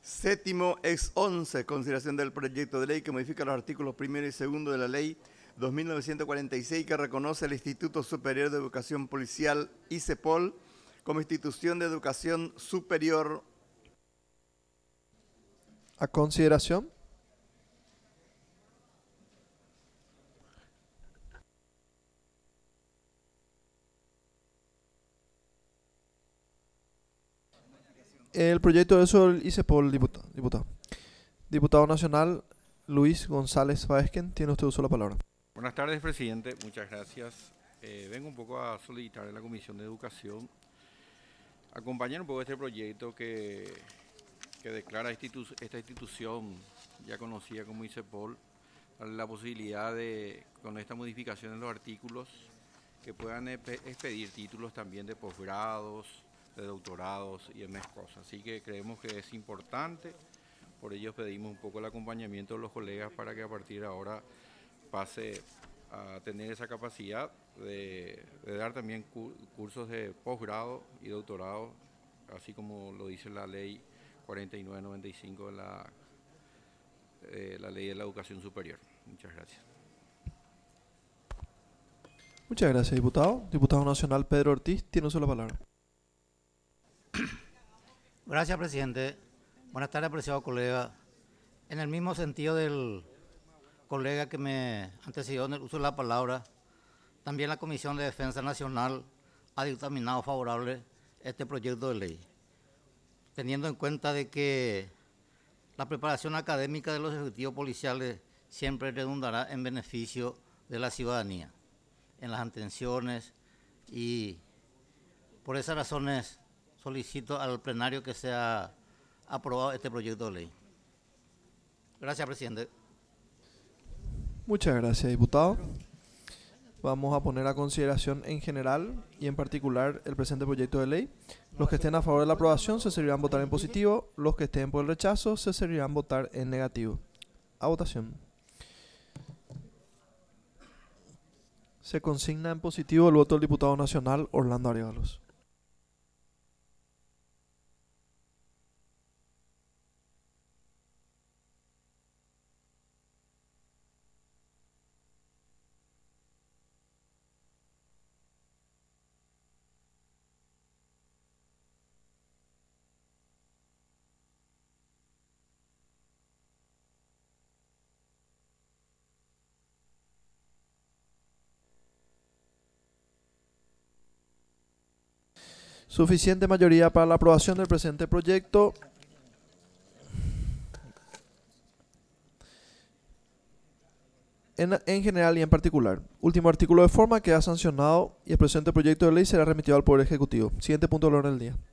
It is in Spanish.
Séptimo ex 11, consideración del proyecto de ley que modifica los artículos 1 y 2 de la ley 2946 que reconoce el Instituto Superior de Educación Policial, ICEPOL, como institución de educación superior. A consideración. El proyecto de eso hice por el diputado. Diputado nacional Luis González Faesquén, tiene usted uso de la palabra. Buenas tardes, presidente. Muchas gracias. Vengo un poco a solicitar a la Comisión de Educación acompañar un poco este proyecto que declara esta institución ya conocida como ICEPOL, la posibilidad de, con esta modificación en los artículos, que puedan expedir títulos también de posgrados, de doctorados y demás cosas. Así que creemos que es importante, por ello pedimos un poco el acompañamiento de los colegas para que a partir de ahora pase a tener esa capacidad de dar también cursos de posgrado y doctorado, así como lo dice la ley 4995 de la ley de la educación superior. Muchas gracias. Muchas gracias, diputado. Diputado nacional Pedro Ortiz, tiene uso de la palabra. Gracias, presidente. Buenas tardes, apreciado colega. En el mismo sentido del colega que me antecedió en el uso de la palabra, también la Comisión de Defensa Nacional ha dictaminado favorable este proyecto de ley, teniendo en cuenta de que la preparación académica de los ejecutivos policiales siempre redundará en beneficio de la ciudadanía, en las atenciones, y por esas razones solicito al plenario que sea aprobado este proyecto de ley. Gracias, presidente. Muchas gracias, diputado. Vamos a poner a consideración en general y en particular el presente proyecto de ley. Los que estén a favor de la aprobación se servirán votar en positivo, los que estén por el rechazo se servirán votar en negativo. A votación. Se consigna en positivo el voto del diputado nacional Orlando Arévalos. Suficiente mayoría para la aprobación del presente proyecto. En general y en particular. Último artículo de forma queda sancionado y el presente proyecto de ley será remitido al Poder Ejecutivo. Siguiente punto del orden del día.